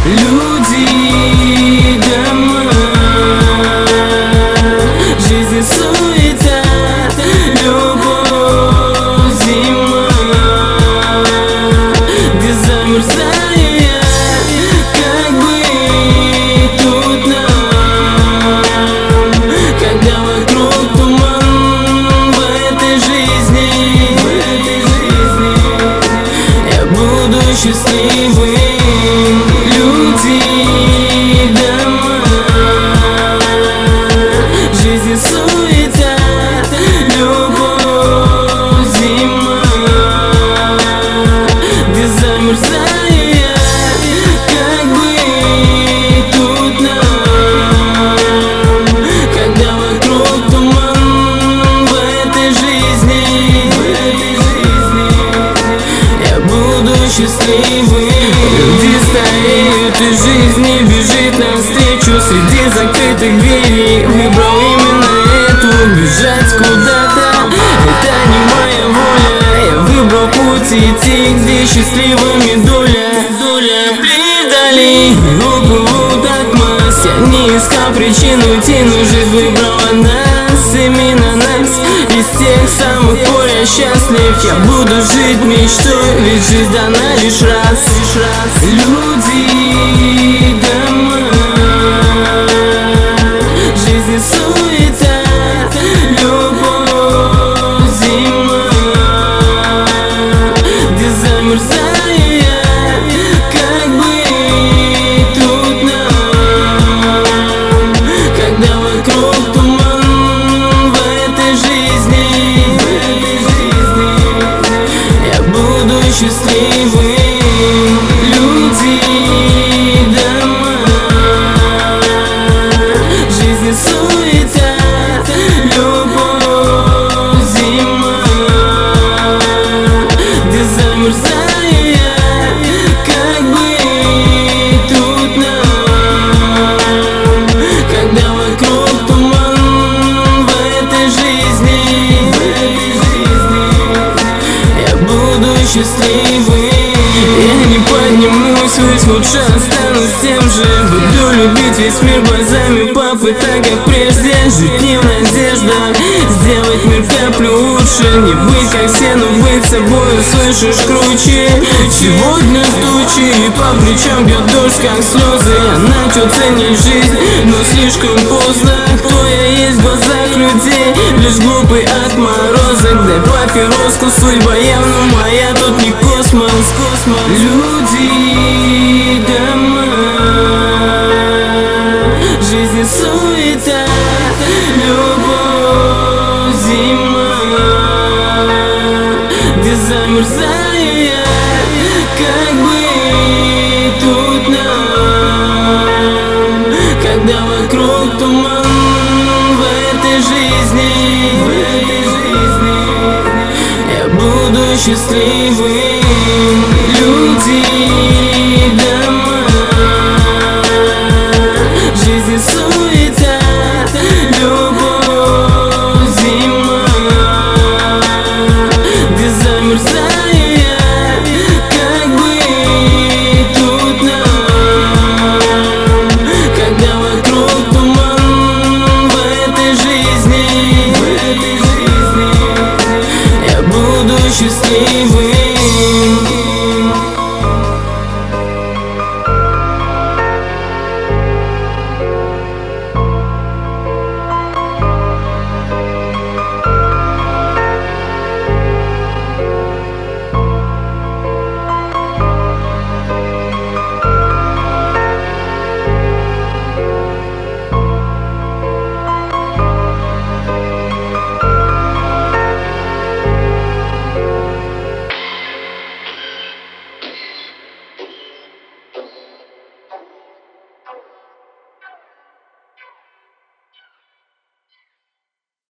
Люди, дома, жизнь суета, любовь, зима, где замерзаю я, как быть тут нам, когда вокруг туман в этой жизни, я буду счастливым. Люди, дома, жизнь суета, любовь, зима, где замерзаю я, как быть тут нам, когда вокруг туман в этой жизни, я буду счастливым. Люди стареют, и жизнь не бежит навстречу. Среди закрытых дверей выбрал именно эту. Бежать куда-то — это не моя воля. Я выбрал путь идти, где счастливыми доля. Вдали уплывут от масс. Я не искал причин уйти, но жизнь выбрала нас, именно нас. Из всех самых пор я счастлив. Я буду жить мечтой, ведь жизнь дана лишь раз. Люди, дома, жизнь суета, любовь, зима, где замерзаю я, как быть тут нам, когда вокруг туман в этой жизни, я буду счастливым. Люди, дома, жизнь суета, любовь, зима, где замерзаю я, как быть тут нам, когда вокруг туман в этой жизни, я буду счастливым. Я не поднимусь ввысь, лучше останусь тем же. Буду любить весь мир глазами папы, так как прежде. Жить не в надеждах, сделать мир каплю лучше. Не быть как все, но быть собой, слышишь, круче. Сегодня тучи, и по плечам бьет дождь, как слезы. Я начал ценить жизнь, но слишком поздно. Кто я есть в глазах людей? Лишь глупый отморозок. Дай папироску, судьба явно моя, тут не космос. Люди, дома, жизнь суета, любовь, зима, где замерзаю я, как быть тут нам, когда вокруг туман в этой жизни, я буду счастливым.